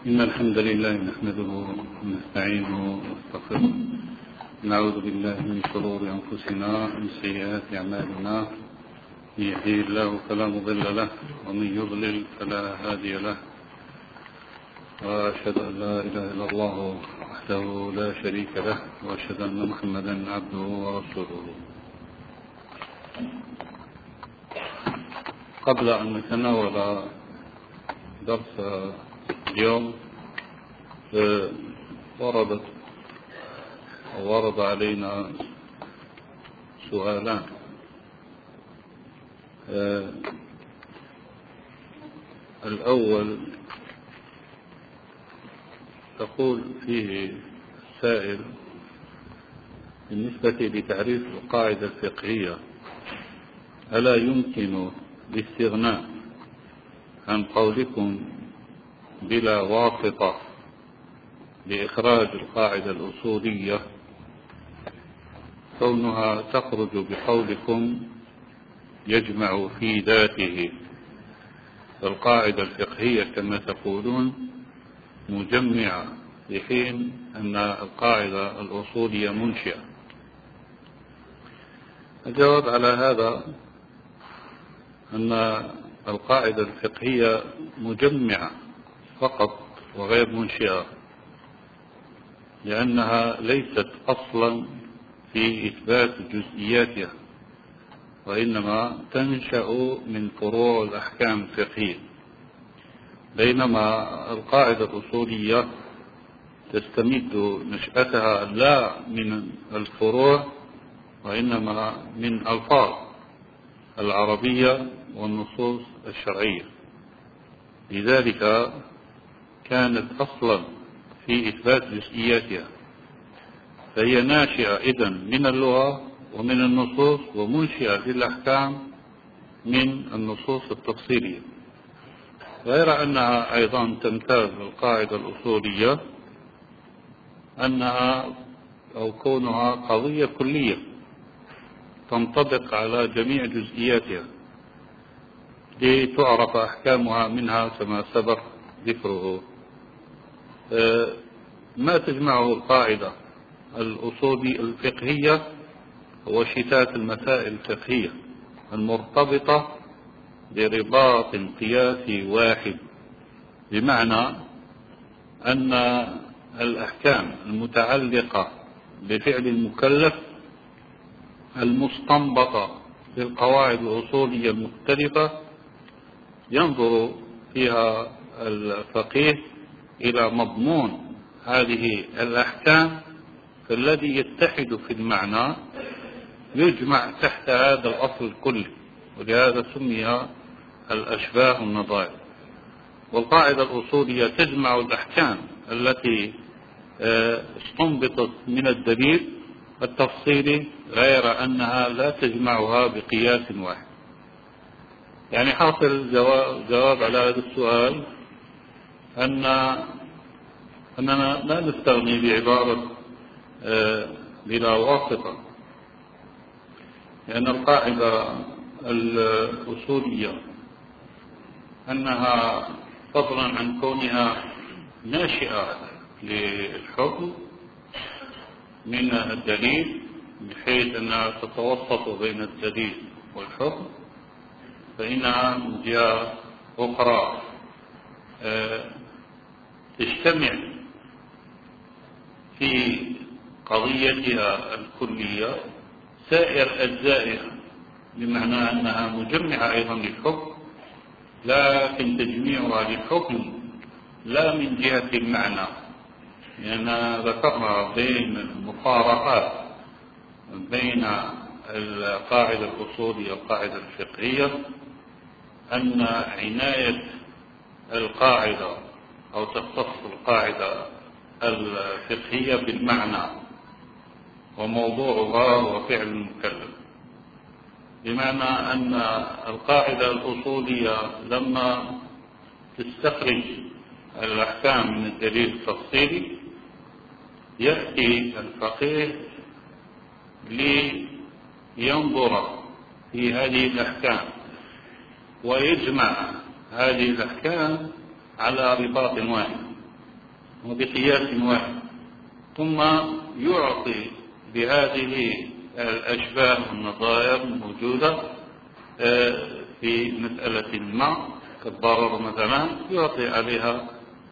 إن الحمد لله نحمده ونستعينه ونستغفره. نعوذ بالله من شرور أنفسنا ومن سيئات أعمالنا. من يهده الله فلا مضل له ومن يضلل فلا هادي له. وأشهد أن لا إله إلا الله وحده لا شريك له وأشهد أن محمدا عبده ورسوله. قبل أن نتناول درس اليوم ورد علينا سؤالان. الأول تقول فيه السائل بالنسبة لتعريف القاعدة الفقهية: ألا يمكن الاستغناء عن قولكم بلا واسطة لإخراج القاعدة الأصولية، كونها تخرج بقولكم يجمع في ذاته القاعدة الفقهية كما تقولون مجمعة، في حين أن القاعدة الأصولية منشئة؟ الجواب على هذا أن القاعدة الفقهية مجمعة فقط وغير منشئة، لأنها ليست أصلا في إثبات جزئياتها، وإنما تنشأ من فروع الأحكام الفقهية، بينما القاعدة الأصولية تستمد نشأتها لا من الفروع وإنما من ألفاظ العربية والنصوص الشرعية. لذلك كانت أصلا في إثبات جزئياتها، فهي ناشئة إذن من اللغة ومن النصوص، ومنشئة للأحكام من النصوص التفصيلية، غير أنها أيضا تمتاز القاعدة الأصولية أنها أو كونها قضية كلية تنطبق على جميع جزئياتها لتعرف أحكامها منها كما سبق ذكره. ما تجمعه القاعدة الأصولية الفقهية هو شتات المسائل الفقهية المرتبطة برباط قياسي واحد، بمعنى أن الأحكام المتعلقة بفعل المكلف المستنبطة بالقواعد الأصولية المختلفة ينظر فيها الفقيه إلى مضمون هذه الأحكام، فالذي يتحد في المعنى يجمع تحت هذا الأصل الكلي، ولهذا سمي الأشباه والنظائر. والقاعدة الأصولية تجمع الأحكام التي استنبطت من الدليل التفصيلي، غير أنها لا تجمعها بقياس واحد. يعني حاصل جواب على هذا السؤال أننا لا نستغني بعبارة بلا واسطة، لأن القاعدة الأصولية أنها فضلا عن كونها ناشئة للحكم من الدليل، بحيث أنها تتوسط بين الدليل والحكم، فإنها من جهة أخرى تجتمع في قضيتها الكلية سائر أجزائها، بمعنى أنها مجمعة أيضا للحكم، لكن تجميعها للحكم لا من جهة المعنى، لأن ذكرنا بين المفارقات بين القاعدة الأصولية والقاعدة الفقهية أن عناية القاعدة أو تختص القاعدة الفقهية بالمعنى، وموضوعها هو فعل المكلف، بمعنى أن القاعدة الأصولية لما تستخرج الأحكام من الدليل التفصيلي يأتي الفقيه لينظر في هذه الأحكام ويجمع هذه الأحكام على رباط واحد، وبقياس واحد، ثم يعطي بهذه الأشباه والنظائر الموجودة في مسألة ما كالضرر مثلا، يعطي عليها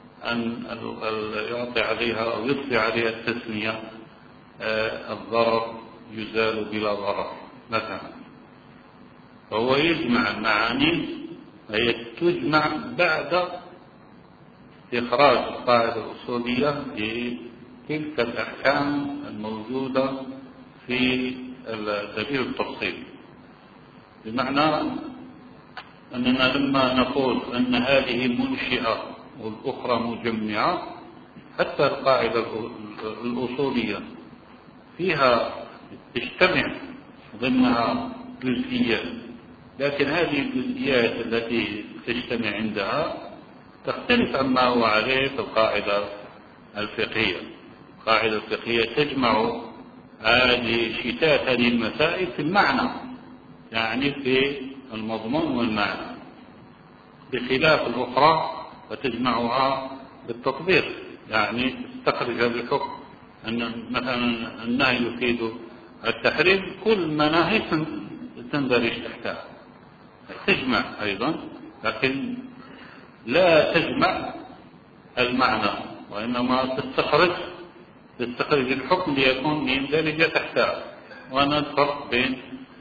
أو يضفي عليها التسمية الضرر يزال بلا ضرر مثلا. فهو يجمع المعاني، هي تجمع بعد إخراج القاعدة الأصولية لتلك الأحكام الموجودة في دليل التفصيل. بمعنى أننا لما نقول أن هذه منشئة والأخرى مجمعة، حتى القاعدة الأصولية فيها تجتمع ضمنها جزئيات، لكن هذه الجزئيات التي تجتمع عندها تختلف عما هو عليه في القاعدة الفقهية. القاعدة الفقهية تجمع شتات هذه المسائل في المعنى، يعني في المضمون والمعنى، بخلاف الأخرى فتجمعها بالتطبيق، يعني تستخرج هذا الحكم أن مثلا النهي يفيد التحريم، كل مناهي تندرج تحتها، تجمع أيضا، لكن لا تجمع المعنى، وإنما تستخرج الحكم ليكون يندرج تحتها. وأنا الفرق بين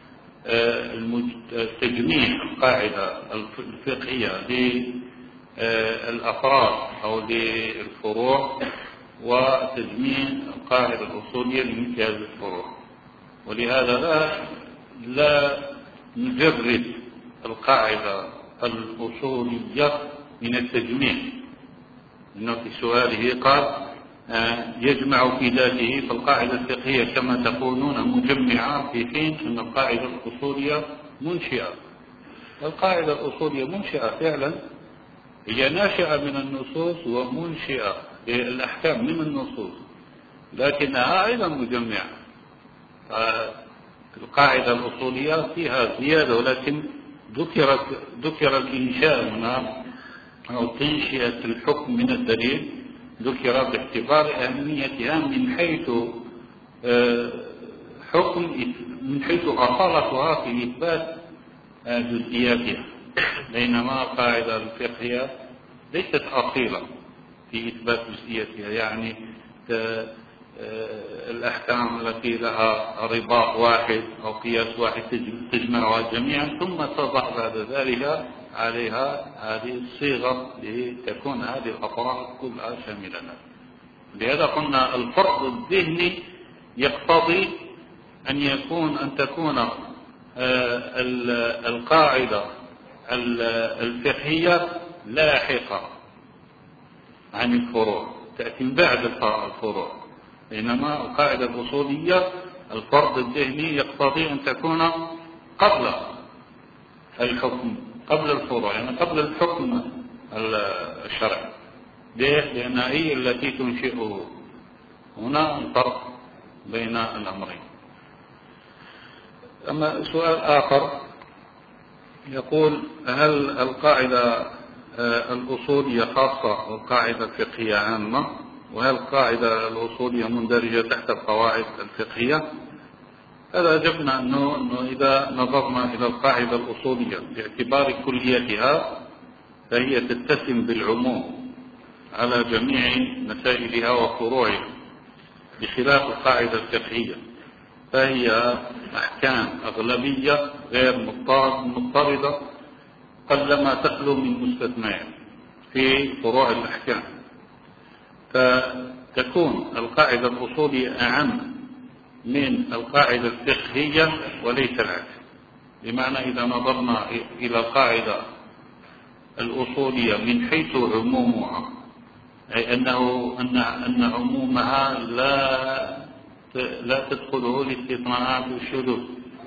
تجميع القاعدة الفقهية للأفراد أو للفروع، وتجميع القاعدة الأصولية لمثل هذه الفروع. ولهذا لا نجرد القاعدة الأصولية من التجميع، إنه في سؤاله قال يجمع في ذاته، فالقاعدة الفقهية كما تقولون مجمعة، في حين أن القاعدة الأصولية منشئة. القاعدة الأصولية منشئة فعلا، هي ناشئة من النصوص ومنشئة للأحكام من النصوص، لكنها أيضا مجمعة. القاعدة الأصولية فيها زيادة، ولكن ذكر الإنشاء هنا أو تنشئة الحكم من الدليل، ذكر باعتبار أهميتها من حيث من حيث أصالتها في إثبات جزئياتها، بينما القاعدة الفقهية ليست أصيلة في إثبات جزئياتها. يعني الأحكام التي لها رباط واحد أو قياس واحد تجمعها جميعا، ثم تضع بعد ذلك عليها هذه الصيغة لتكون هذه الأفراد كلها شاملة. لهذا قلنا الفرق الذهني يقتضي أن تكون القاعدة الفقهية لاحقة عن الفروع، تأتي بعد الفروع، بينما القاعدة الأصولية الفرق الذهني يقتضي أن تكون قبل الحكم، قبل الفروع، يعني قبل الحكم الشرعي. ليه؟ لأنها هي التي تنشئه. هنا الفرق بين الأمرين. أما سؤال آخر يقول: هل القاعدة الأصولية خاصة والقاعدة الفقهية عامة؟ وهل القاعدة الأصولية مندرجة تحت القواعد الفقهية؟ هذا أجبنا أنه إذا نظرنا إلى القاعدة الأصولية باعتبار كليتها فهي تتسم بالعموم على جميع مسائلها وفروعها، بخلاف القاعدة الفقهية فهي أحكام أغلبية غير مضطردة، قلما تخلو من مستثنيات في فروع الأحكام، فتكون القاعدة الأصولية أعم من القاعدة الفقهية وليس العكس. بمعنى إذا نظرنا إلى القاعدة الأصولية من حيث عمومها، أي أن عمومها لا تدخله الاستثناءات والشذوذ،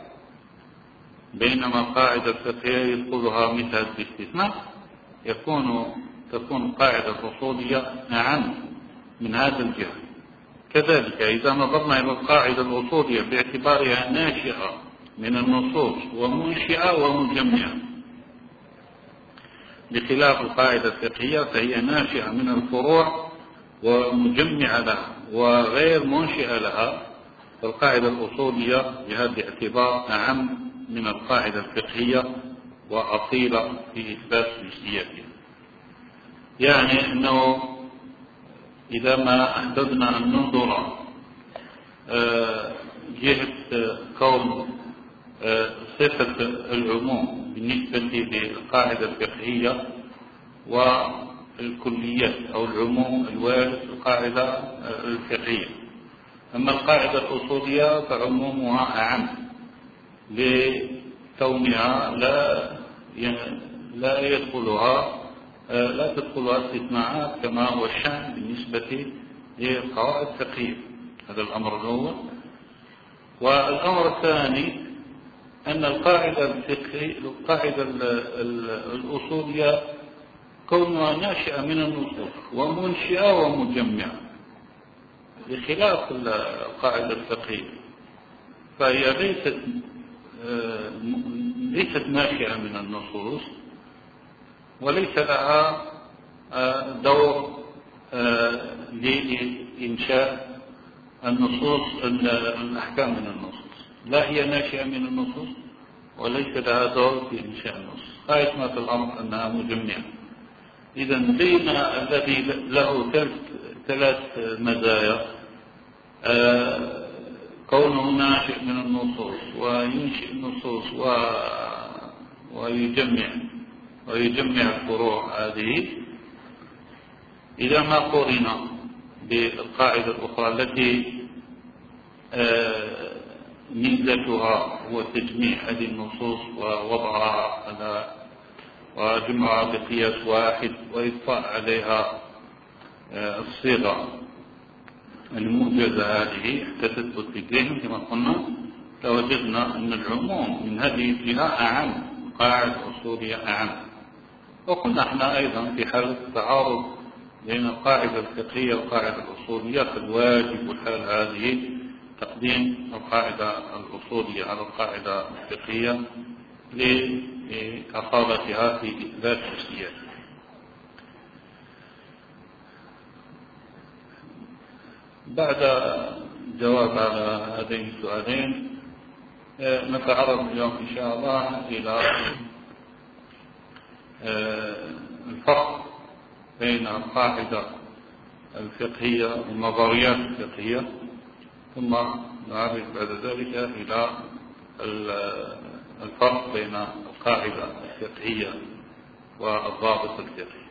بينما القاعدة الفقهية يدخلها مثل الاستثناء، تكون القاعدة الأصولية أعم من هذا الجهة. كذلك إذا نظرنا إلى القاعدة الأصولية باعتبارها ناشئة من النصوص ومنشئة ومجمعة، بخلاف القاعدة الفقهية فهي ناشئة من الفروع ومجمع لها وغير منشئة لها، فالقاعدة الأصولية بهذا الاعتبار أعم من القاعدة الفقهية وأصيلة في إثبات جزئياتها. يعني أنه إذا ما أحببنا أن ننظر جهة كون صفة العموم بالنسبة للقاعدة الفقهية والكليات أو العموم الوارد في القاعدة الفقهية، أما القاعدة الأصولية فعمومها أعم لكونها لا تدخلها استثناءات كما هو الشأن بالنسبة للقواعد الفقهية. هذا الأمر الأول. والأمر الثاني أن القاعدة الأصولية كونها ناشئة من النصوص ومنشئة ومجمعة بخلاف القاعدة الفقهية، فهي ليست ناشئة من النصوص وليس لها دور لإنشاء الأحكام من النصوص. لا هي ناشئة من النصوص وليس لها دور في إنشاء النصوص، غاية ما في الأمر أنها مجمعة. إذا بين الذي له ثلاث مزايا، كونه ناشئ من النصوص وينشئ النصوص ويجمع الفروع هذه، إذا ما قرن بالقاعدة الأخرى التي ميزتها هو تجميع هذه النصوص ووضعها وجمعها بقياس واحد وإضفاء عليها الصيغة الموجزة هذه حتى تثبت في ذهنهم كما قلنا، لوجدنا أن العموم من هذه الجهة أعم، قاعدة أصولية أعم. وقلنا احنا أيضا في حالة التعارض بين القاعدة الفقهية والقاعدة الأصولية، فالواجب والحال هذه تقديم القاعدة الأصولية على القاعدة الفقهية لأصالتها في إثبات الجزئيات. بعد جواب على هذين السؤالين نتعرض اليوم إن شاء الله إلى الفرق بين القاعدة الفقهية والنظريات الفقهية، ثم نعرض بعد ذلك إلى الفرق بين القاعدة الفقهية والضابط الفقهي.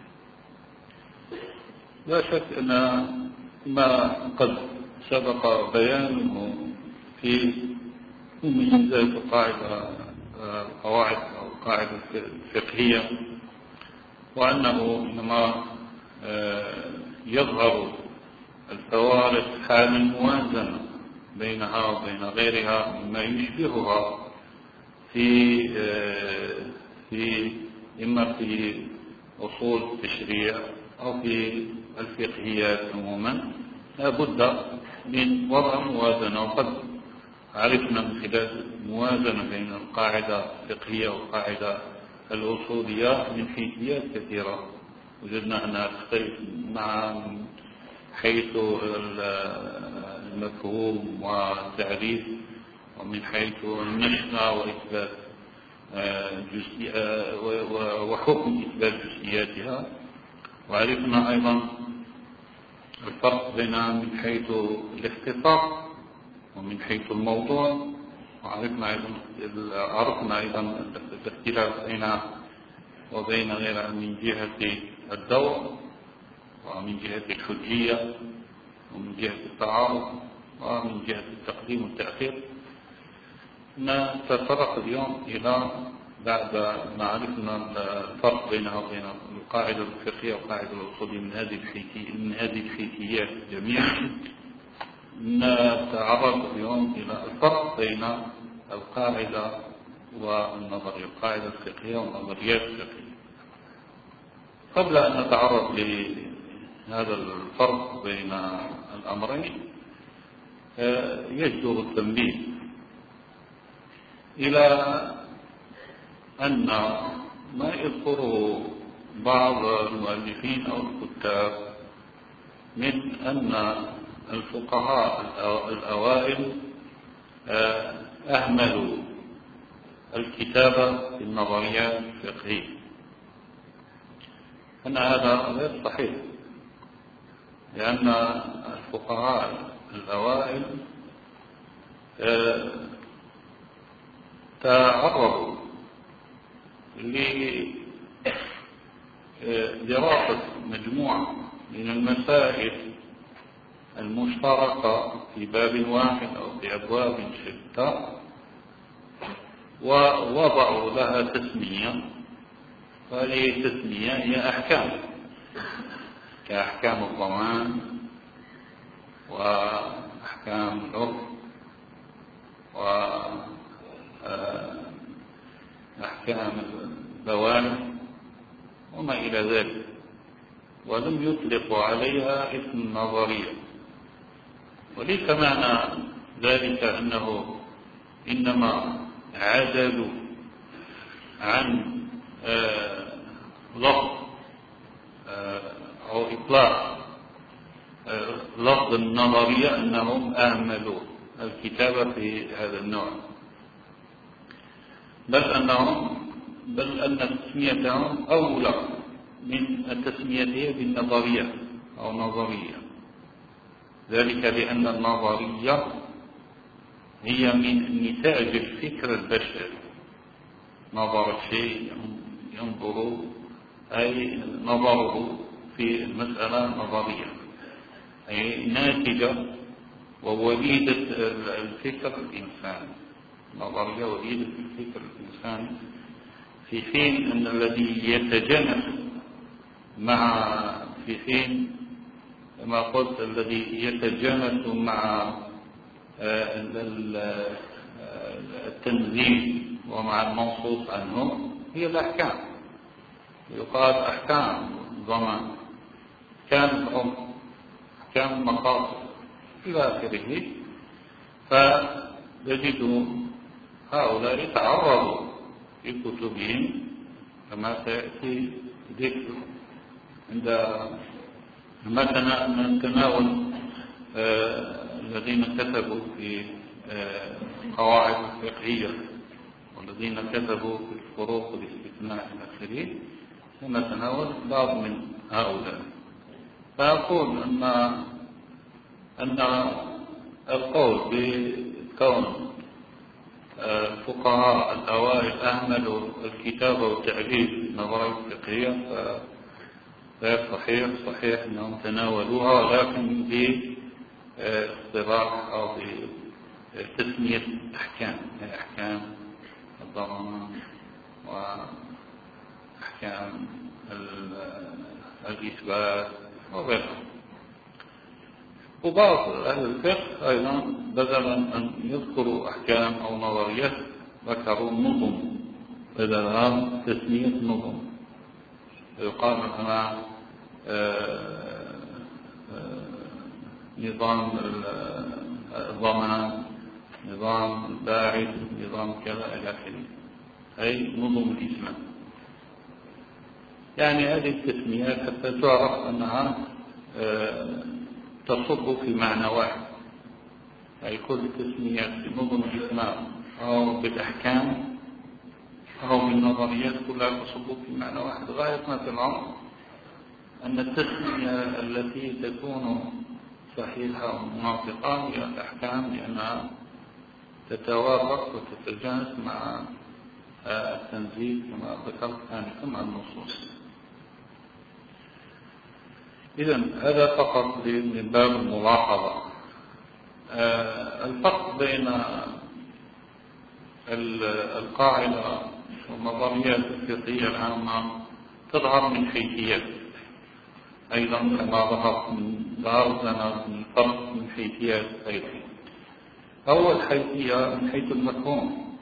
لا شك أن ما قد سبق بيانه في ميزات القواعد أو القاعدة الفقهية، وأنه إنما يظهر الفوارق حال الموازنة بينها وبين غيرها مما يشبهها إما في أصول التشريع أو في الفقهيات عموما، لا بد من وضع موازنة. وقد عرفنا من خلال الموازنة بين القاعدة الفقهية والقاعدة الأصولية من حيثيات كثيرة، وجدنا أنها تختلف مع حيث المفهوم والتعريف، ومن حيث النشأة وإثبات وحكم إثبات جزئياتها. وعرفنا أيضا الفرق بينها من حيث الاختصاص ومن حيث الموضوع، وعرفنا أيضا الاختلاف بينها وبين غيرها من جهة الدور ومن جهة الحجية ومن جهة التعارض ومن جهة التقديم والتأخير. نتطرق اليوم إلى بعد ما عرفنا الفرق بينها وبين القاعدة الفقهية والقاعدة الأصولية من هذه الحيثيات جميعا، نتعرض اليوم إلى الفرق بين القاعدة والنظرية، القاعدة الفقهية والنظريات الفقهية. قبل أن نتعرض لهذا الفرق بين الأمرين يجدر التنبيه إلى أن ما يذكره بعض المؤلفين أو الكتاب من أن الفقهاء الأوائل أهملوا الكتابة في النظريات الفقهية، أن هذا غير صحيح، لأن الفقهاء الأوائل تعرضوا لدراسة مجموعة من المسائل المشتركة في باب واحد أو في أبواب شتى، ووضعوا لها تسمية، وهذه التسمية هي أحكام، كأحكام الضمان وأحكام العرف وأحكام البواني وما إلى ذلك، ولم يطلقوا عليها اسم النظرية. وليس معنى ذلك أنه إنما عدلوا عن لفظ أو إطلاق لفظ النظرية أنهم أهملوا الكتابة في هذا النوع، بل أن تسميتهم أولى من التسمية بالنظرية أو نظرية، ذلك لأن النظرية هي من نتاج الفكر البشري، نظر الشيء ينظر أي نظره في المسألة نظرية، أي ناتجة ووليدة الفكر الإنساني، نظرية وليدة الفكر الإنساني، في حين أن الذي يتجانس في حين كما قلت الذي يتجانس مع التنزيل ومع المنصوص عنه هي الأحكام، يقال أحكام ضمان، أحكام العمر، أحكام المقاصد إلى آخره. فنجد هؤلاء تعرضوا في كتبهم كما سيأتي ذكر عندما نتناول الذين كتبوا في قواعد الفقهية والذين كتبوا في الفروق والاستثناء إلى آخره، سنتناول بعض من هؤلاء. فأقول أن القول بكون الفقهاء الأوائل أهملوا الكتابة والتعليل في النظرية الفقهية غير صحيح. صحيح أنهم تناولوها لكن باصطلاح أو بتسمية أحكام، أحكام الضمان وأحكام الإثبات وغيرها. وبعض أهل الفقه أيضا بدلا أن يذكروا أحكام أو نظريات ذكروا نظم، بدلها تسمية نظم، يقال أنا نظام الضمان، نظام الباعث، نظام كذا إلى آخره، أي نظم الإسلام. يعني هذه التسميات حتى تعرف أنها تصب في معنى واحد، أي كل تسميات بنظم الإسلام أو بالأحكام أو بالنظريات كلها تصب في معنى واحد. غاية ما في الأمر أن التسمية التي تكون صحيحة ومناطقة هي الأحكام، لأنها تتوافق وتتجانس مع التنزيل كما ذكرت آنفا مع النصوص. إذن هذا فقط من باب الملاحظة. الفرق بين القاعدة والنظريات الفقهية العامة تظهر من حيثيات أيضا، كما ظهر لنا الفرق من حيثيات أيضا. أول حيثية من حيث المفهوم،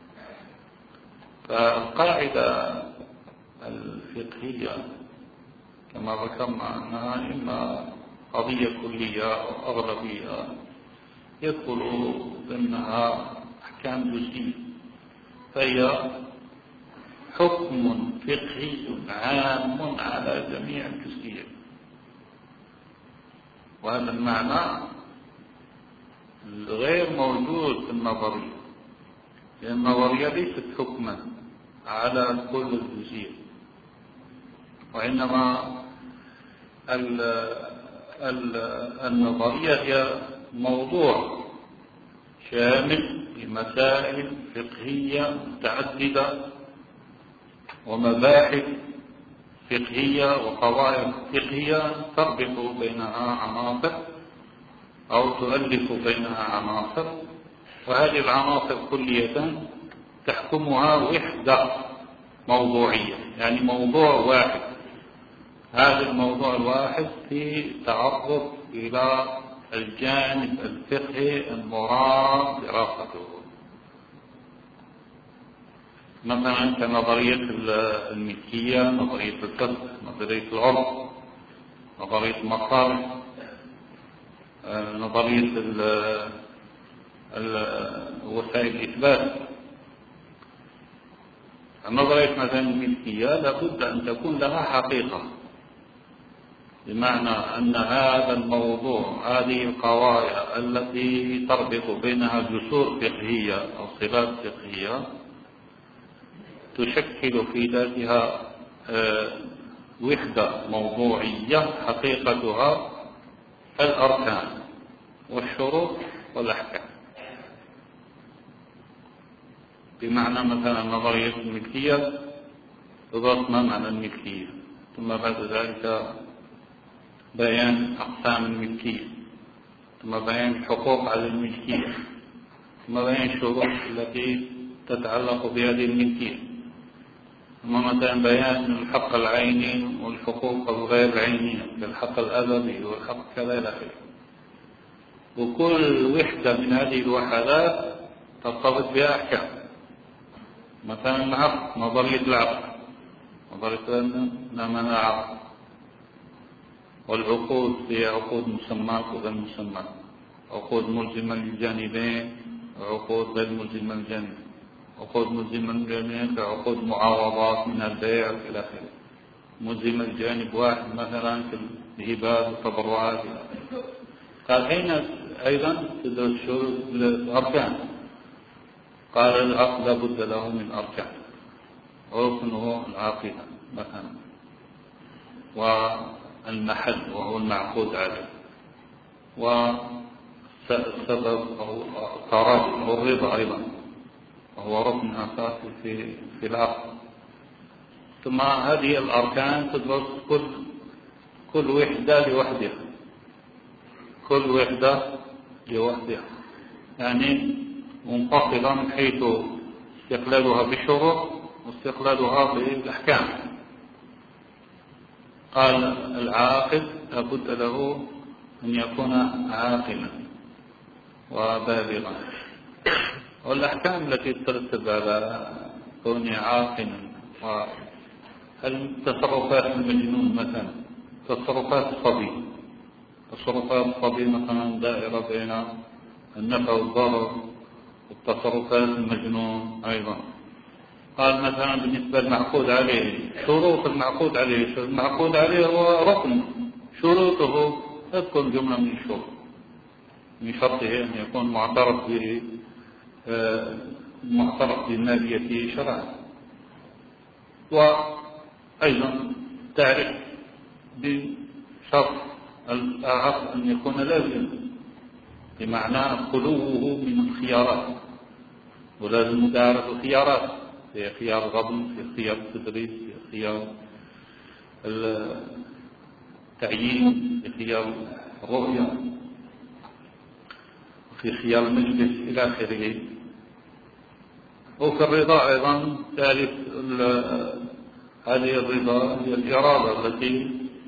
فالقاعدة الفقهية كما ذكرنا أنها إما قضية كلية أو أغلبية يدخل ضمنها أحكام جزئية، فهي حكم فقهي عام على جميع الجزئيات. وهذا المعنى غير موجود في النظرية، لأن النظرية ليست حكما على كل الجزئية، وإنما النظرية هي موضوع شامل لمسائل فقهية متعددة ومباحث فقهية وقواعد فقهية تربط بينها عناصر أو تؤلف بينها عناصر، وهذه العناصر كلية تحكمها وحدة موضوعية، يعني موضوع واحد. هذا الموضوع الواحد في تعرض إلى الجانب الفقهي المراد دراسته، مثلا كنظرية الملكية، نظرية الفقه، نظرية العرف، نظرية المصالح، نظرية وسائل الإثبات. نظرية مثلا الملكية لابد أن تكون لها حقيقة، بمعنى أن هذا الموضوع، هذه القواعد التي تربط بينها جسور فقهية أو صلات فقهية تشكل في ذاتها وحدة موضوعية حقيقتها الأركان والشروط والأحكام. بمعنى مثلا نظرية الملكية تضاف ما معنى الملكية، ثم بعد ذلك بيان أقسام الملكية، ثم بيان الحقوق على الملكية، ثم بيان الشروط التي تتعلق بهذه الملكية، ثم مثلا بيان الحق العيني والحقوق الغير العينية كالحق الأدبي والحق كذا إلى آخره. وكل وحدة من هذه الوحدات ترتبط بها أحكام. مثلا العقد، نظرية العقد، نظرية ما العقد، والعقود هي عقود مسمات وغير مسمات، عقود ملزمة للجانبين وعقود غير ملزمة للجانبين، عقود ملزمة للجانبين كعقود معاوضات من البيع إلى آخره، ملزمة لجانب واحد مثلا في الهبات والتبرعات. قال هنا أيضا تدرس شروط الأركان، قال العقد لابد له من أركان، ركنه العقيدة مثلا، والمحل وهو المعقود عليه، والسبب أو التراضي والرضا أيضا وهو ركن أساسي في العقد. ثم هذه الأركان تدرس كل وحدة لوحدها، كل وحدة لوحدها، يعني منفصلة من حيث استقلالها بالشروط واستقلالها بالأحكام. قال العاقل لابد له أن يكون عاقلا وبالغا، والأحكام التي ترتب على كونه عاقلا، والتصرفات المجنون مثلا، تصرفات الصبي، تصرفات الصبي مثلا دائرة بين النفع والضرر، والتصرفات المجنون أيضا. قال مثلا بالنسبة للمعقود عليه، شروط المعقود عليه، المعقود عليه هو ركن، شروطه تكون جملة من الشروط، من شرطه أن يكون معترف به، معترف بالمالية شرعا، وأيضا تعرف بشرط العقد أن يكون لازم، بمعنى خلوه من الخيارات، ولازم مدارة الخيارات، في خيار الغضن، في خيار التدريس، في خيار التعيين، في خيار الرؤية، في خيار المجلس إلى آخره. وفي الرضا أيضا تعرف هذه الرضا هي الإرادة التي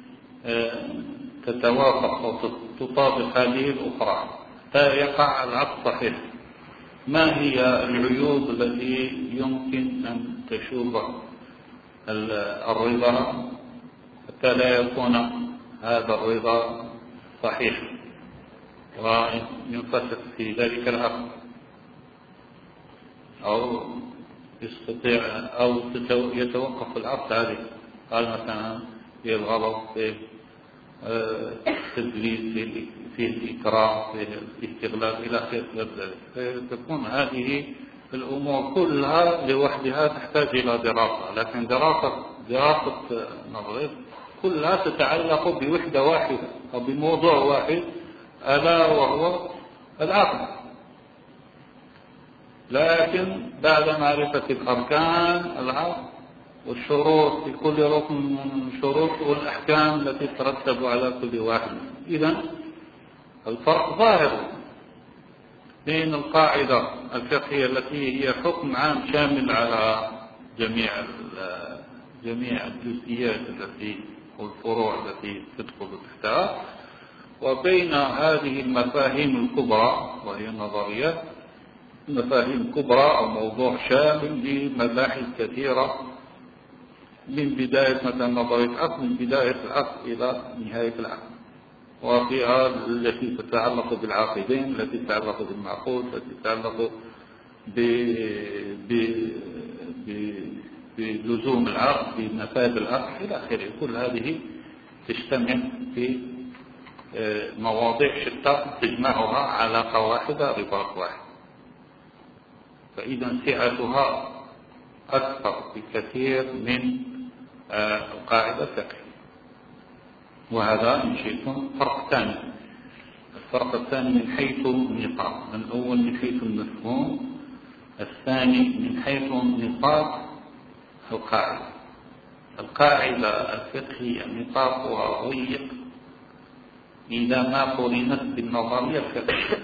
تتوافق أو تطابق هذه الأخرى حتى يقع العقد صحيح. ما هي العيوب التي يمكن أن تشوب الرضا حتى لا يكون هذا الرضا صحيح وينفسخ في ذلك العقد، أو يستطيع أو يتوقف العقد عليه؟ قال مثلا في الغضب، في تدليس، فيه الإكراه، فيه الاستغلال إلى آخر ذلك. تكون هذه الأمور كلها لوحدها تحتاج إلى دراسة، لكن دراسة نظرية كلها تتعلق بوحدة واحدة أو بموضوع واحد، ألا وهو العقل. لكن بعد معرفة الأركان العقل والشروط في كل ركن من الشروط والأحكام التي تترتب على كل واحد، إذن الفرق ظاهر بين القاعدة الفقهية التي هي حكم عام شامل على جميع الجزئيات التي والفروع التي تدخل تحتها، وبين هذه المفاهيم الكبرى وهي النظريات، مفاهيم كبرى أو موضوع شامل لمباحث كثيرة من بداية مثلا نظرية العقل، من بداية العقل إلى نهاية العقل، وفيها التي تتعلق بالعاقدين، التي تتعلق بالمعقول، التي تتعلق بلزوم العقل، بمفاد العقل إلى آخره. كل هذه تجتمع في مواضيع شتى تجمعها علاقة واحدة، رباط واحد، فإذا سعتها أكثر بكثير من القاعدة الفقهية. وهذا إن شئتم فرق ثاني. الفرق الثاني من حيث النطاق، الأول من حيث المفهوم، الثاني من حيث نطاق القاعدة الفقهية نطاقها ضيق إذا ما قرنت بالنظرية الفقهية،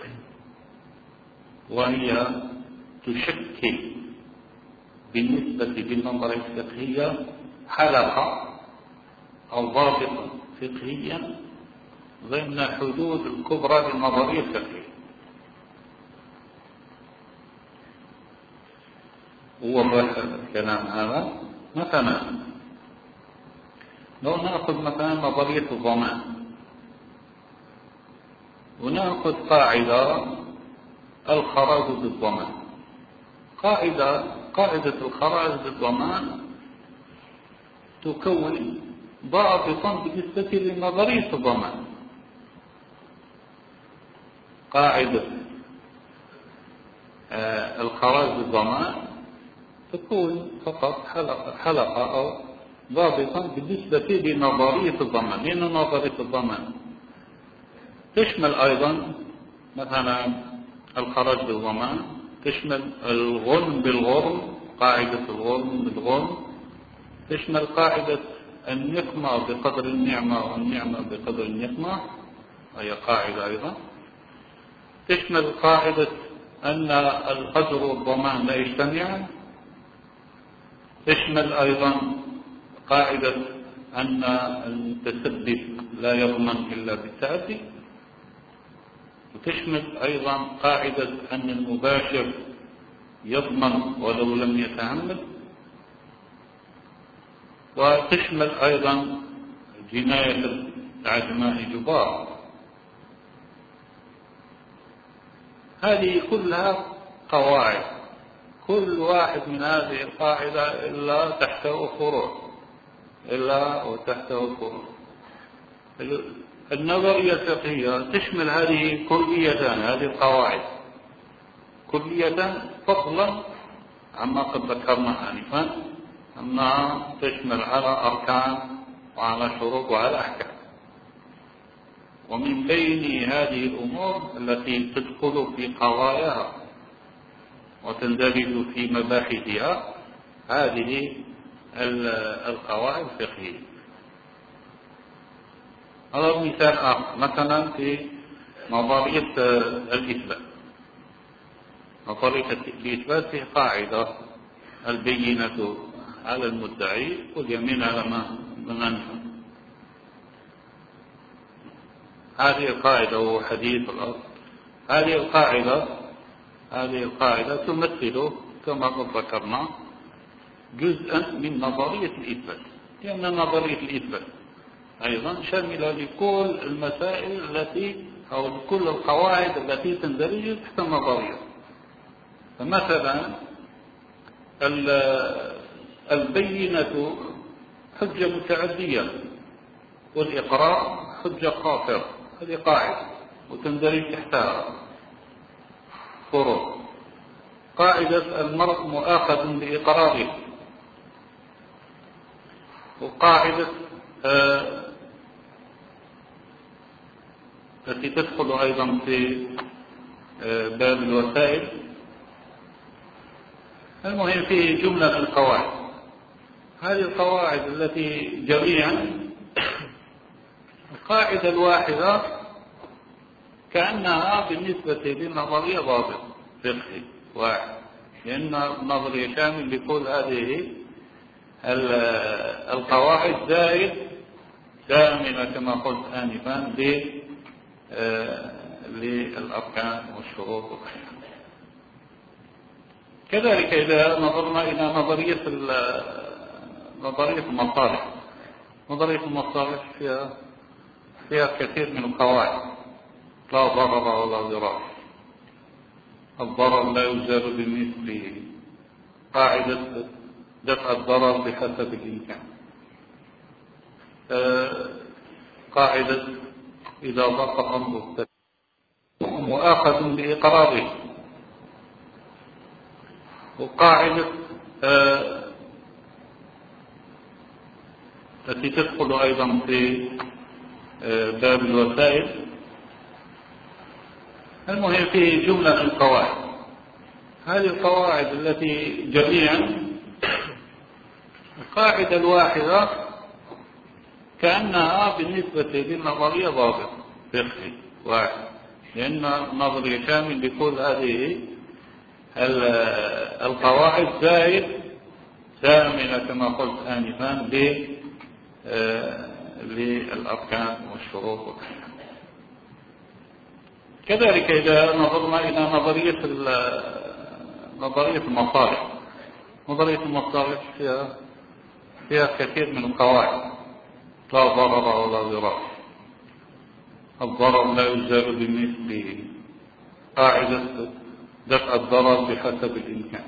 وهي تشكل بالنسبة للنظرية الفقهية حلقة أو ضابطا فقهيا ضمن الحدود الكبرى للنظرية الفقهية. ووضح الكلام هذا مثلا لو نأخذ مثلا نظرية الضمان، ونأخذ قاعدة الخراج بالضمان. قاعدة الخراج بالضمان تكون ضابطا بالنسبة لنظرية الضمان. قاعدة الخراج بالضمان تكون فقط حلقة أو ضابطا بالنسبة لنظرية الضمان، لأن نظرية الضمان تشمل أيضا مثلا الخراج بالضمان، تشمل الغنم بالغرم، قاعدة الغنم بالغرم، تشمل قاعدة النقمة بقدر النعمة والنعمة بقدر النقمة، وهي قاعدة أيضا، تشمل قاعدة أن الأجر والضمان لا يجتمعان، تشمل أيضا قاعدة أن المتسبب لا يضمن إلا بالتعدي، وتشمل أيضا قاعدة أن المباشر يضمن ولو لم يتعمد، وتشمل أيضا جناية العجماء جبار. هذه كلها قواعد، كل واحد من هذه القاعدة إلا تحته فروع، النظرية الفقهية تشمل هذه كليتان، هذه القواعد كلية، فضلا عما قد ذكرنا آنفا أنها تشمل على أركان وعلى شروط وعلى أحكام. ومن بين هذه الأمور التي تدخل في قضاياها وتندرج في مباحثها هذه القواعد الفقهية. هذا مثال آخر، مثلا في نظرية الإثبات. نظرية الإثبات في قاعدة البينة على المدعي واليمين على من أنفى. هذه القاعدة وحديث الأصل، هذه القاعدة تمثل كما قد ذكرنا جزءا من نظرية الإثبات، لأن نظرية الإثبات أيضا شاملة لكل المسائل التي أو كل القواعد التي تندرج تحت النظرية. فمثلا البينة حجة متعدية، والإقرار حجة قاصرة، هذه قاعدة وتندرج تحتها فروع. قاعدة المرء مؤاخذ بإقراره، وقاعدة التي تدخل أيضا في باب الوسائل. المهم فيه جملة من القواعد. هذه القواعد التي جميعا القاعدة الواحدة كأنها بالنسبة للنظرية ضابط فقهي واحد، لأن النظرية شامل لكل هذه القواعد زائد شاملة كما قلت آنفا للأركان والشروط والأحكام. كذلك إذا نظرنا إلى نظرية المصالح، نظرية المصالح فيها كثير من القواعد. لا ضرر ولا ضرار، الضرر لا يزال بمثله، قاعدة دفع الضرر بحسب الإمكان، قاعدة إذا ضاق الأمر مؤاخذ بإقراره، وقاعدة التي تدخل أيضا في باب الوسائل. المهم فيه جملة من القواعد. هذه القواعد التي جميعا القاعدة الواحدة كأنها بالنسبة للنظرية ضابط فقهي واحد، لأن النظرية شامل لكل هذه القواعد زائد شاملة كما قلت آنفا للأركان والشروط والأحكام. كذلك إذا نظرنا إلى نظرية المصالح، نظرية المصالح فيها كثير من القواعد. لا ضرر ولا ضرار، الضرر لا يزال بمثله، قاعدة دفع الضرر بحسب الإمكان،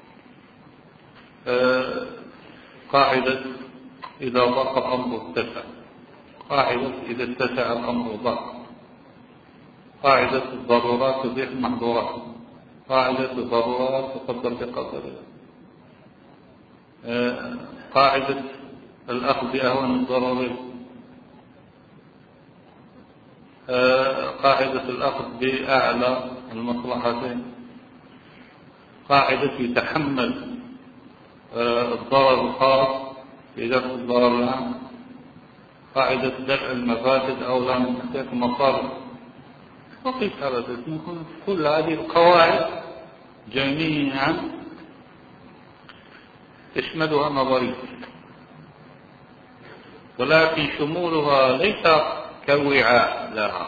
قاعدة إذا ضاق الأمر اتسع، قاعدة إذا اتسع الأمر ضاق، قاعدة الضرورات تبيح المحظورات، قاعدة الضرورات تقدر بقدرها، قاعدة الأخذ بأهون الضروري، قاعدة الأخذ بأعلى المصلحتين، قاعدة يتحمل الضرر الخاص في دفع الضرر العام، قاعدة دفع المفاسد أولى من تحقيق المصالح. وقيس على ذلك كل هذه القواعد جميعا تشملها نظرية، ولكن شمولها ليس كوعاء لها،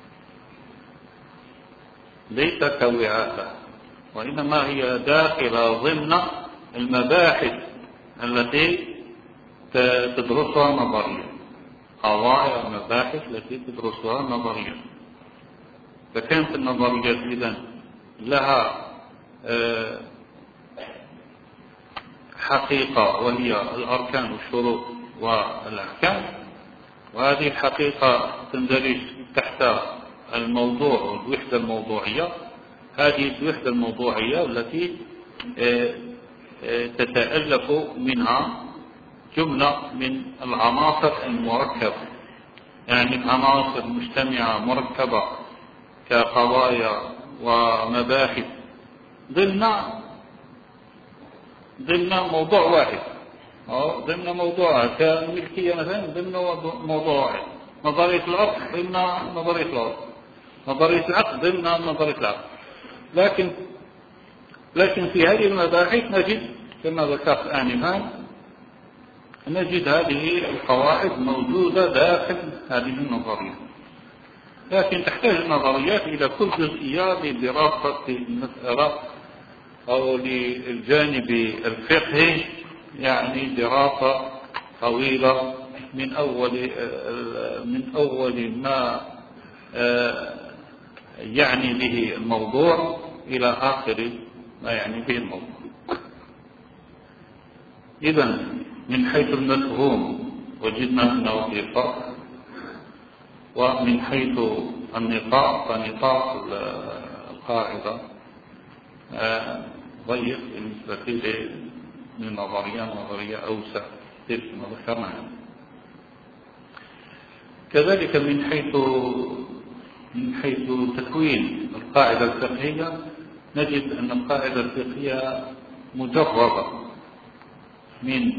ليس كوعاء لها، وإنما هي داخلة ضمن المباحث التي تدرسها نظريا، قضايا المباحث التي تدرسها نظريا. فكانت النظريات إذن لها حقيقة وهي الأركان والشروط والأحكام، وهذه الحقيقة تندرج تحت الموضوع والوحدة الموضوعية. هذه الوحدة الموضوعية التي تتألف منها جملة من العناصر المركبة، يعني العناصر مجتمعة مركبة كقضايا ومباحث ضمن موضوع واحد، أو ضمن موضوع كملكية مثلا ضمن موضوع واحد، نظرية العقد ضمن نظرية العقد، نظرية العقد ضمن نظرية العقد. لكن في هذه المباحث نجد كما ذكرت آنفا، نجد هذه القواعد موجودة داخل هذه النظرية، لكن تحتاج النظريات إلى كل جزئية لدراسة المسألة أو للجانب الفقهي، يعني دراسة طويلة من أول ما يعني به الموضوع إلى آخر ما يعني به الموضوع. إذن من حيث المفهوم وجدنا أنه في فرق ومن حيث النطاق فنطاق القاعدة ضيق بالنسبة نظرية أوسع ما ذكرنا. كذلك من حيث تكوين القاعدة الفقهية نجد أن القاعدة الفقهية مجردة من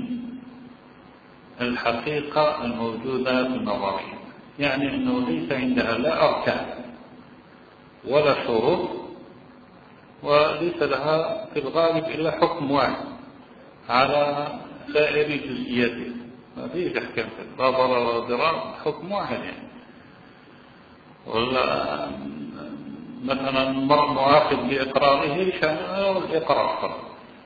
الحقيقة الموجودة في النظرية، يعني أنه ليس عندها لا أركان ولا شروط، وليس لها في الغالب إلا حكم واحد على سائر جزئياته، ما فيش أحكام لا ضرر ولا ضرار، حكم واحد يعني. ولا مثلا المرء مؤاخذ بإقراره شامل الإقرار فقط،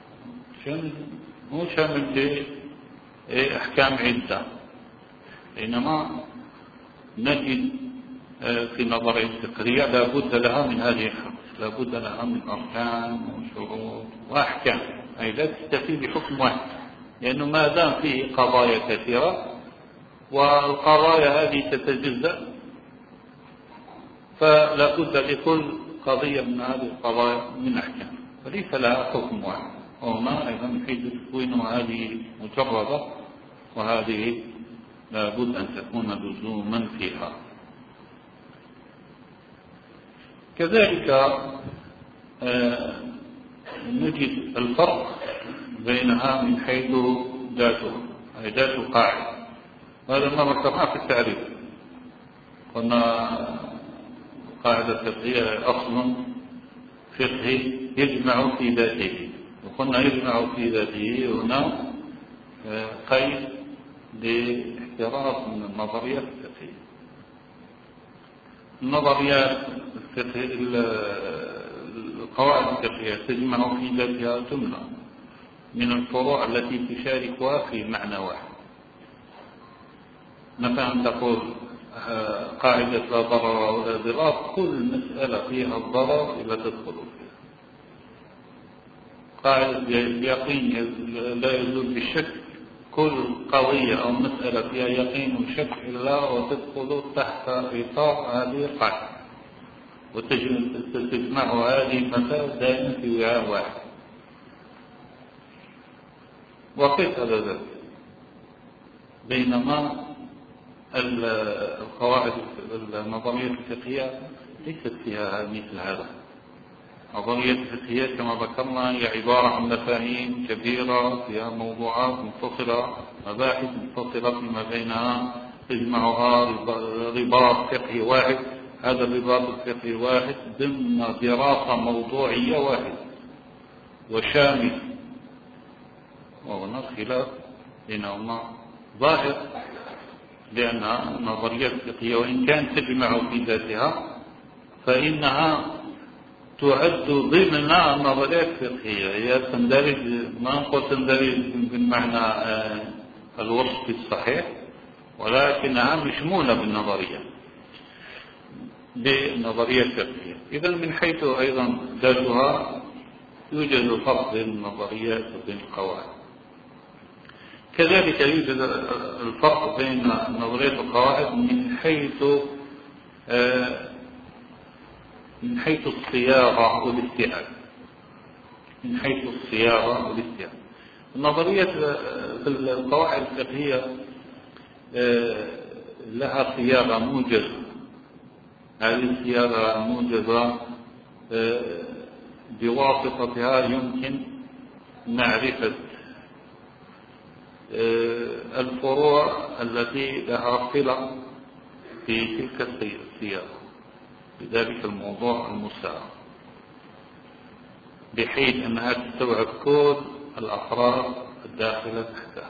مو شامل بأحكام عدة. إنما نجد في النظرية الفقهية لابد لها من هذه الخمس، لابد لها من أركان وشروط وأحكام، أي لا تستفي بحكم واحد، لأنه ما دام فيه قضايا كثيرة والقضايا هذه تتجزأ، فلا بد لكل قضية من هذه القضايا من أحكام، فليس لها حكم واحد. وما أيضا من حيث تكوين هذه مجردة، وهذه لا بد أن تكون لزوما فيها. كذلك نجد الفرق بينها من حيث ذاتها، أي ذات القاعدة، وهذا ما ذكرناه في التعريف. قلنا القاعدة الفقهية أصل فقهي يجمع في ذاته، وقلنا يجمع في ذاته هنا قيد لاحتراز من النظريات الفقهية. النظريات الفقهية القواعد الفقهية تجمع في ذاتها جملة من الفروع التي تشاركها في معنى واحد. مثلا تقول قاعدة لا ضرر ولا ضرار، كل مسألة فيها الضرر لا تدخل فيها. قاعدة اليقين لا يزول بالشك، كل قضية أو مسألة فيها يقين وشك إلا وتدخل تحت إطار هذه القاعدة، وتجمع هذه المسائل دائما في وعاء واحد. وقف على ذلك. بينما القواعد النظرية الفقهية ليست فيها مثل هذا. النظرية الفقهية كما ذكرنا هي عبارة عن مفاهيم كبيرة فيها موضوعات متصلة، مباحث متصلة فيما بينها، تجمعها رباط فقهي واحد. هذا الرباط الفقهي الواحد ضمن دراسة موضوعية واحدة وشامل، وهنا الخلاف بينهما ظاهر، لأن النظرية الفقهية وإن كانت تجمع في ذاتها فإنها تعد ضمن النظريات الفقهية، هي تندرج، ما نقول تندرج بالمعنى الوصف الصحيح، ولكنها مشمولة بالنظرية الفقهية. إذا من حيث أيضا ذاتها يوجد فرق بين النظريات وبين القواعد. كذلك يوجد الفرق بين نظرية القواعد من حيث الصياغة والاجتهاد. النظرية في القواعد الفقهية لها صياغة موجزة. هذه الصياغة الموجزة بواسطتها يمكن معرفة الفروع التي لها صلة في تلك الصياغة بذلك الموضوع المستعار، بحيث أنها تستوعب كل الأفراد الداخلة تحتها.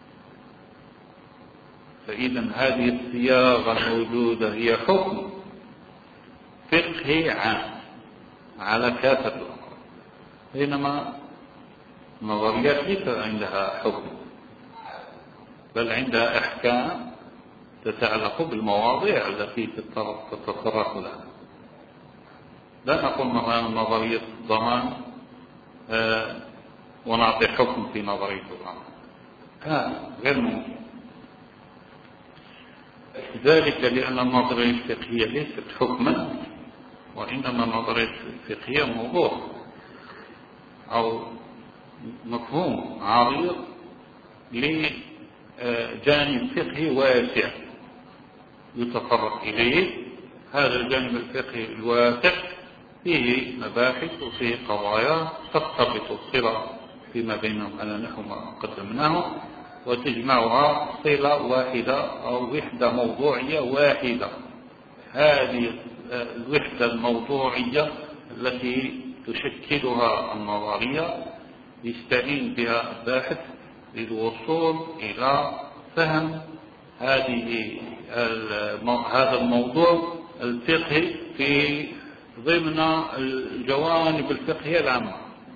فإذا هذه الصياغة الموجودة هي حكم فقهي عام على كافة الأمور، بينما النظريات ليس عندها حكم، بل عندها أحكام تتعلق بالمواضيع التي تتطرق لها. لا نقول مثلا نظرية الضمان ونعطي حكم في نظرية الضمان، غير ممكن. ذلك لأن النظرية الفقهية ليست حكما، وإنما النظرية الفقهية موضوع أو مفهوم عريض لجانب فقهي واسع يتطرق إليه. هذا الجانب الفقهي الواسع فيه مباحث وفيه قضايا ترتبط الصلة فيما بينهم على نحو ما قدمناه، وتجمعها صلة واحدة أو وحدة موضوعية واحدة. هذه الوحدة الموضوعية التي تشكلها النظرية يستعين بها الباحث للوصول إلى فهم هذا الموضوع الفقهي في ضمن الجوانب الفقهية العامة.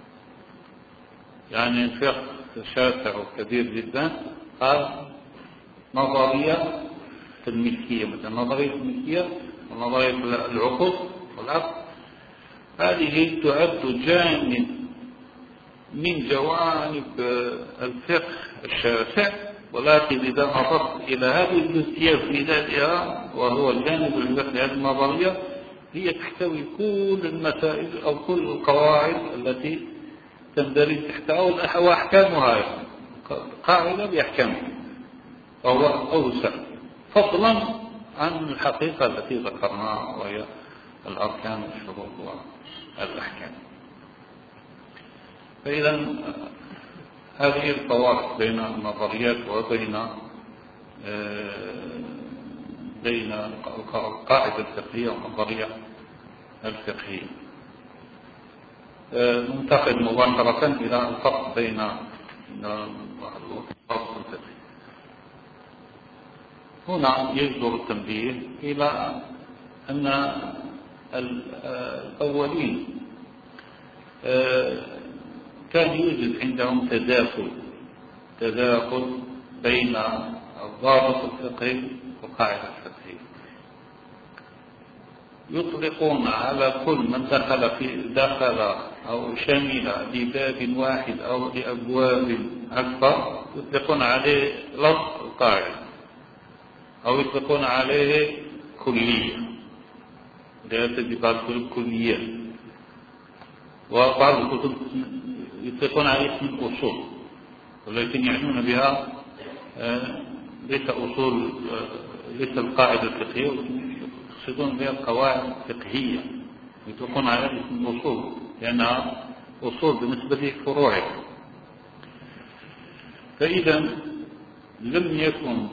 يعني الفقه شاسع وكبير جدا. قال نظرية الملكية مثلا، نظرية الملكية ونظرية العقود والعقد، هذه تعد جانب من جوانب الفقه الشاسع، ولكن إذا نظرت إلى هذه الجزئية في ذاتها وهو الجانب الفقهي هذه النظرية، هي تحتوي كل المسائل أو كل القواعد التي تندرج تحتها وأحكامها، قاعدة بأحكامها، وهو أوسع فضلا عن الحقيقة التي ذكرناها وهي الأركان والشروط والأحكام. فإذا هذه الفوارق بين النظريات وبين القاعدة الفقهية والنظرية الفقهية. ننتقل مباشرة إلى الفرق بين الفرق الفقهي. هنا يجدر التنبيه إلى أن الأولين كان يوجد عندهم تداخل بين الضابط الفقهي والقاعدة الفقهية. يطلقون على كل من دخل أو شمل لباب واحد أو لأبواب أكثر، يطلقون عليه لفظ القاعدة أو يطلقون عليه كلية، لا تجب بعض الكليات. وبعض الكتب يطلقون عليه اسم الأصول، ولكن يعنون بها ليس القاعدة الفقهية، يقصدون بها القواعد الفقهية، يطلقون عليها اسم الأصول لأنها أصول بالنسبة لفروعها. فإذا لم يكن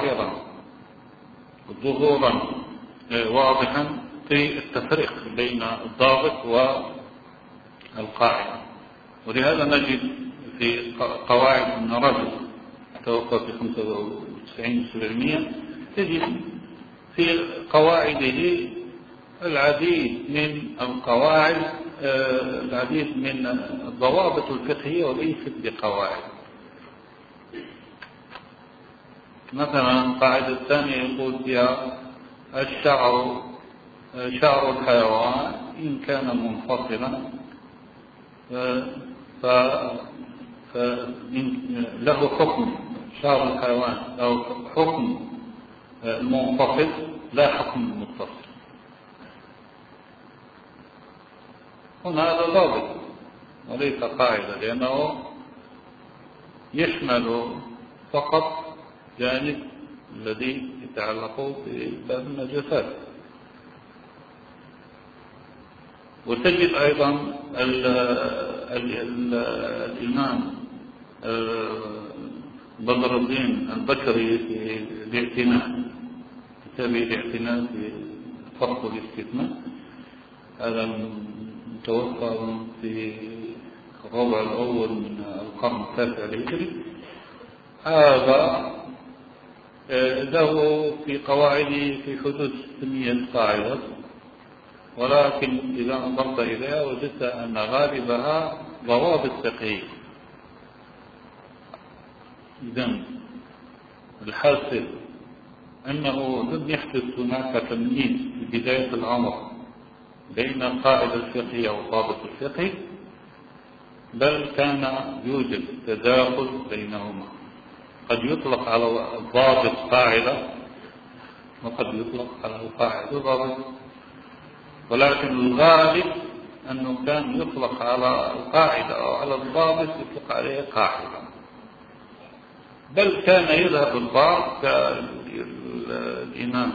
ظهورا واضحا في التفريق بين الضابط والقاعدة، ولهذا نجد في قواعد ابن رجب توقف في 95% تجد في قواعده العديد من القواعد، العديد من الضوابط الفقهية وليست بقواعد. مثلا القاعدة الثانية يقول فيها شعر الحيوان إن كان منفصلا له حكم، شعر الحيوان له حكم منفصل لا حكم متصل. هنا هذا ضابط وليس قاعدة، لأنه يشمل فقط جانب الذي يتعلق بباب النجاسات. وتجد أيضا الإمام بدر الدين البكري في الاعتناء، كتابه الاعتناء في فرق الاستثناء، هذا متوفى في الربع الأول من القرن التاسع الهجري. هذا له في قواعده في حدود 600 قاعدة، ولكن إذا نظرت إليها وجدت أن غالبها ضوابط فقهية. إذن الحاصل أنه لم يحدث هناك تمييز في بداية الأمر بين القاعدة الفقهية والضابط الفقهي، بل كان يوجد تداخل بينهما. قد يطلق على الضابط قاعدة وقد يطلق على القاعدة ضابط، ولكن الغالب أنه كان يطلق على القاعدة أو على الضابط يطلق عليه قاعدة، بل كان يذهب البعض كالإمام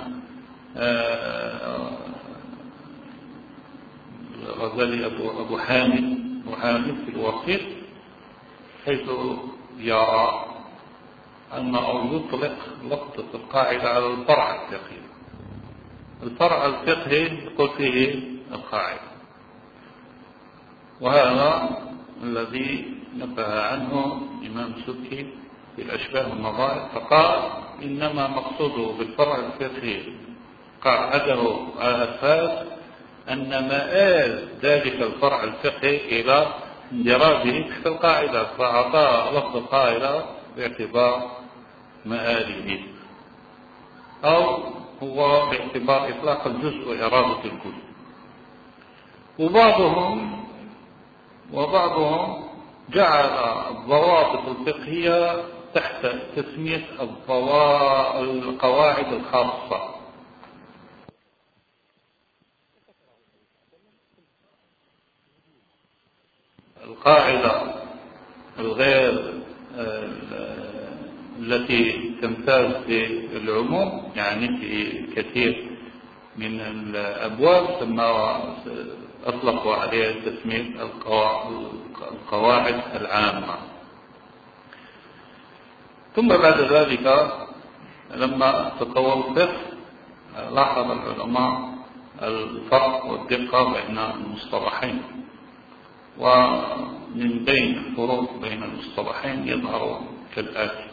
الغزالي أبو حامد في الوسيط، حيث يرى أنه يطلق لفظة القاعدة على الفرع الفقهي. الفرع الفقهي يقول فيه القاعدة، وهذا الذي نبه عنه الإمام السبكي في الأشباه والنظائر، فقال إنما مقصوده بالفرع الفقهي قاعده آفات أن مآل ذلك الفرع الفقهي إلى اندراجه تحت القاعدة، فأعطاه لفظ القاعدة باعتبار مآله، أو هو باعتبار إطلاق الجزء وإرادة الكل. وبعضهم جعل الضوابط الفقهية تحت تسمية القواعد الخاصة. القاعدة الغير التي تمتاز بالعموم، يعني في كثير من الأبواب أطلقوا عليها تسمية القواعد العامة. ثم بعد ذلك لما تطور الفقه لاحظ العلماء الفرق والدقة بين المصطلحين، ومن بين الفروق بين المصطلحين يظهر كالآتي: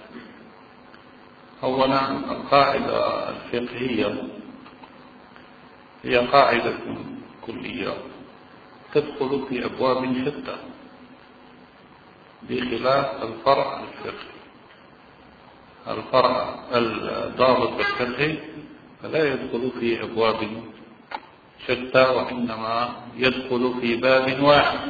أولا، القاعدة الفقهية هي قاعدة كلية تدخل في أبواب شتى، بخلاف الفرع الفقهي. الضابط الفقهي فلا يدخل في أبواب شتى، وإنما يدخل في باب واحد.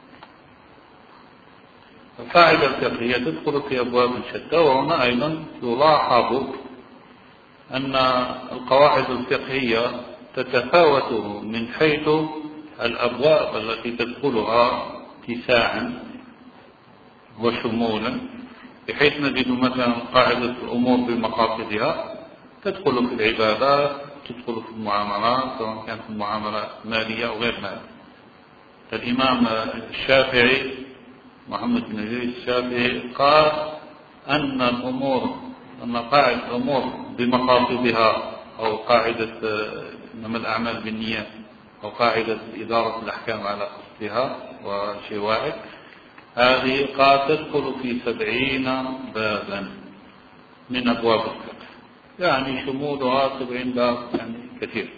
القاعدة الفقهية تدخل في أبواب شتى، وهنا أيضا يلاحظ أن القواعد الفقهية تتفاوت من حيث الأبواب التي تدخلها اتساعا وشمولا، بحيث نجد مثلا قاعدة الأمور بمقاصدها تدخل في العبادات، تدخل في المعاملات، سواء كانت المعاملات مالية أو غير مالية. الإمام الشافعي محمد بن إدريس الشافعي قال أن قاعدة الأمور بمقاصدها، أو قاعدة إنما الأعمال بالنيات، أو قاعدة إدارة الأحكام على قصدها وشواهد، هذه قد تدخل في 70 بابا من أبواب الفقه، يعني شمولها 70 باب، يعني كثير.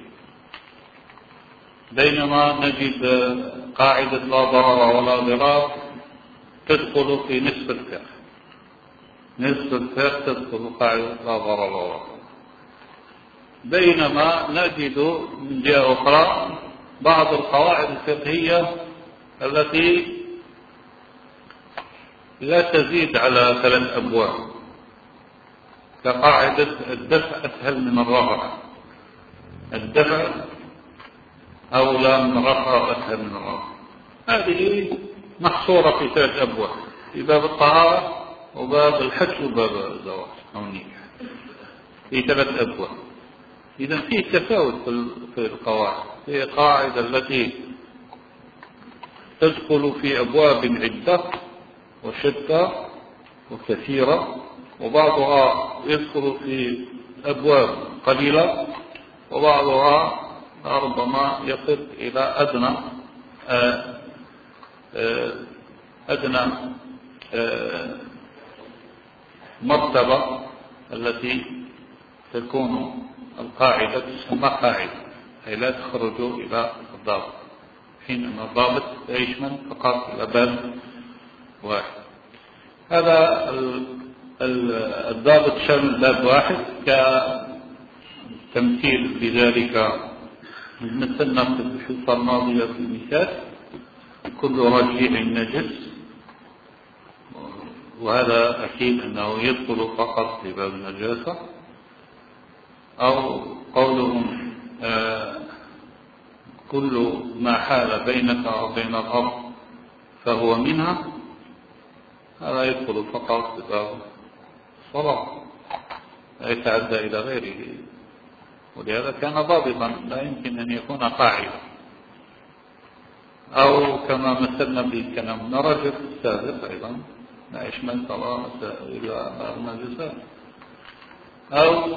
بينما نجد قاعدة لا ضرر ولا ضرار تدخل في نصف الفقه. نصف الفقه تدخل قاعدة لا ضرر ولا ضرار. بينما نجد من جهة أخرى بعض القواعد الفقهية التي لا تزيد على 3 أبواب، كقاعدة الدفع أسهل من الرفع، الدفع أولى من الرفع وأسهل من الرفع. هذه محصورة في 3 أبواب، في باب الطهارة وباب الحج وباب الزواج أو النكاح، في 3 أبواب. إذا في تفاوت في القواعد. في قاعدة التي تدخل في أبواب عدة وشتى وكثيرة، وبعضها يدخل في أبواب قليلة، وبعضها ربما يصل إلى أدنى مرتبة التي تكون القاعدة تسمى قاعدة، أي لا تخرج إلى الضابط، حينما الضابط يشمل فقط إلى باب واحد. هذا الضابط شمل باب واحد، كتمثيل لذلك مثلنا في الحصة الماضية في المثال: كل رجيع نجس، وهذا أكيد أنه يدخل فقط في باب النجاسة، أو قولهم كل ما حال بينك وبين الأرض فهو منها، هذا يدخل فقط في باب الصلاة، لا يتعدى إلى غيره، ولهذا كان ضابطا لا يمكن أن يكون قاعدة. أو كما مثلنا بالكلام نرجع السابق أيضا لا يشمل صلاة إلى النجسات. أو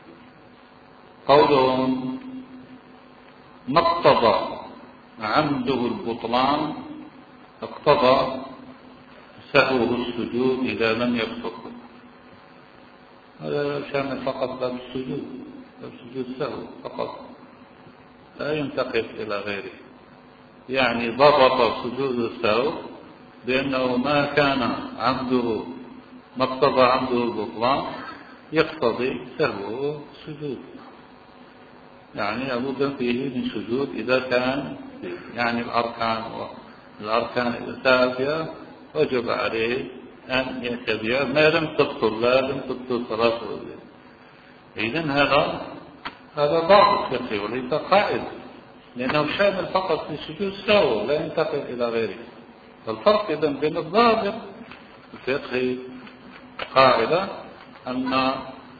قولهم ما اقتضى عمده البطلان اقتضى سهوه السجود إذا لم يقصد، هذا شامل فقط باب السجود، باب سجود سهو فقط لا ينتقل إلى غيره. يعني ضبط سجود السهو بأنه ما كان عمده ما اقتضى عمده البطلان يقتضي سهوه السجود، يعني لابد فيه من سجود إذا كان يعني الأركان إذا سافية وجب عليه أن يأتي بها ما لم تبطل، لا لم تبطل صلاته. إذن هذا ضابط فقهي وليس قاعدة، لأنه شامل فقط في سجود السهو لا ينتقل إلى غيره. فالفرق إذن بين الضابط الفقهي قاعدة أن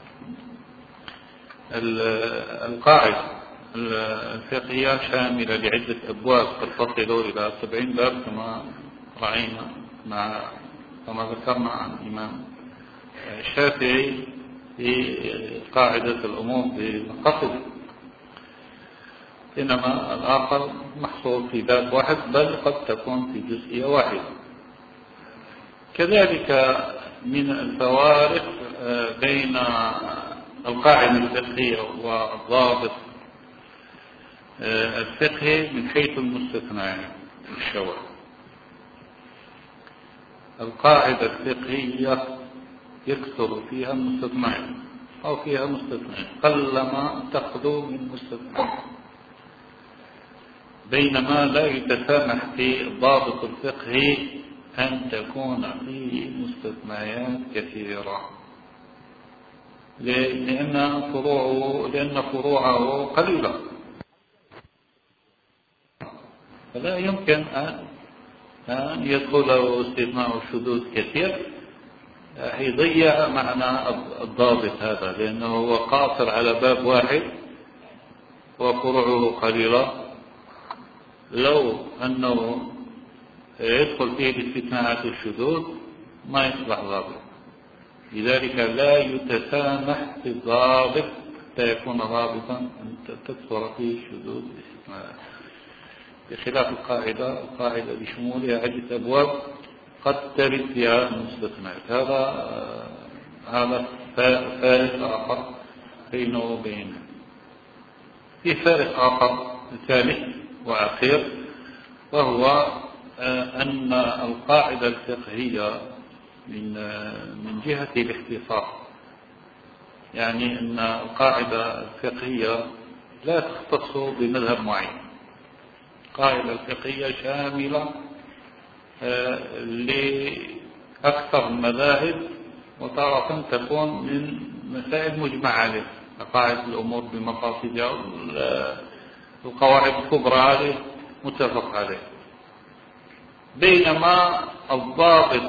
القاعدة الفقهية شاملة لعدة أبواب قد تصل إلى 70 باب كما رأينا كما ذكرنا عن الإمام الشافعي في قاعدة الأمور بالمقاصد، إنما الآخر محصور في باب واحد بل قد تكون في جزئية واحدة. كذلك من الفوارق بين القاعدة الفقهية والضابط الفقهي من حيث المستثنى الشوى. القاعدة الفقهية يكثر فيها المستثنى أو فيها مستثنى قلما تخلو من مستثنى، بينما لا يتسامح في الضابط الفقهي أن تكون فيه مستثنيات كثيرة، لأن فروعه قليلة، فلا يمكن أن يدخل استثناء الشذوذ كثير يضيع معنى الضابط هذا، لأنه هو قاصر على باب واحد وفروعه قليلة. لو أنه يدخل فيه الاستثناءات الشذوذ ما يصبح ضابط، لذلك لا يتسامح في الضابط حتى يكون ضابطا أن تكثر فيه شذوذ الاستثناءات، بخلاف القاعدة بشمولها عدة أبواب قد ترد فيها المستثنيات. هذا فارق آخر بينه وبينه. في فارق آخر ثالث وأخير، وهو أن القاعدة الفقهية من جهة الاختصاص، يعني أن القاعدة الفقهية لا تختص بمذهب معين، القاعدة الفقهية شاملة لأكثر المذاهب، وتارة تكون من مسائل مجمع عليه، قاعدة الأمور بمقاصدها القواعد الكبرى هذه متفق عليه، بينما الضابط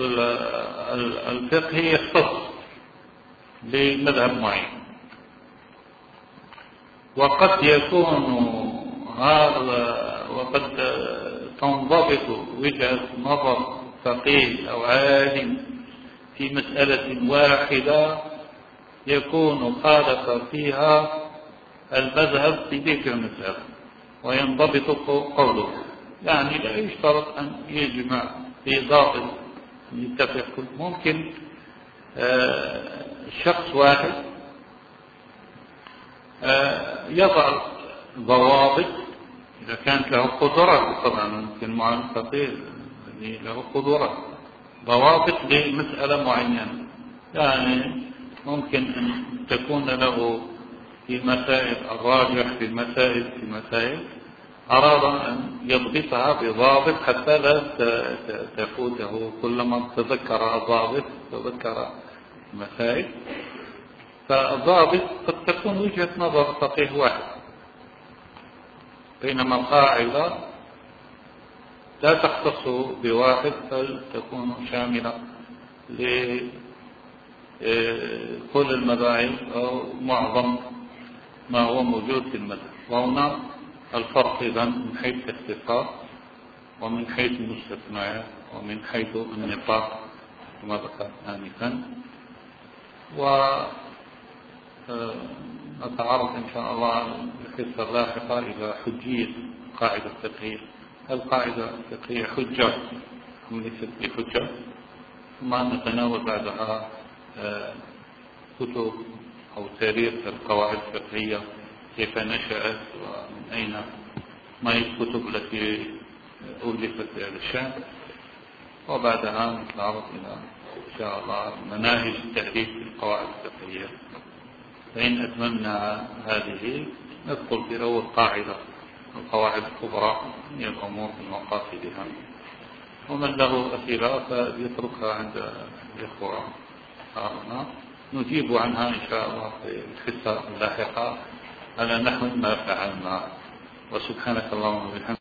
الفقهي يختص بمذهب معين. وقد تنضبط وجهة نظر فقيه أو عالم في مسألة واحدة يكون خالف فيها المذهب في تلك المسألة وينضبط قوله، يعني لا يشترط أن يجمع في ضابط يتفق. ممكن شخص واحد يضع ضوابط إذا كانت له قدرة، طبعا ممكن مع الفقيه له قدرة ضوابط لمسألة معينة، يعني ممكن أن تكون له في مسائل الراجح في مسائل أراد أن يضبطها بضابط حتى لا تفوته، كلما تذكر الضابط تذكر المسائل. فالضابط قد تكون وجهة نظر فقيه واحد، بينما القاعدة لا تختص بواحد بل تكون شاملة لكل المذاهب أو معظم ما هو موجود في المذهب. وهنا الفرق إذن من حيث الاختصاص ومن حيث المستثنيات ومن حيث النطاق كما ذكرت آنفا. ونتعرض إن شاء الله في الحصة اللاحقة إلى حجية القاعدة الفقهية. القاعدة الفقهية حجة أم ليست بحجة؟ ثم نتناول بعدها كتب أو تاريخ القواعد الفقهية، كيف نشأت ومن أين، ما هي الكتب التي ألفت في هذا الشأن. وبعدها نتعرض إلى إن شاء الله مناهج التأليف في القواعد الفقهية. فإن أتممنا هذه ندخل في أول قاعدة، القواعد الكبرى هي الأمور بمقاصدها، ومن له أسئلة فيتركها عند الإخوة هنا نجيب عنها إن شاء الله في الحصة اللاحقة على نحو ما فعلنا. وسبحانك اللهم وبحمدك.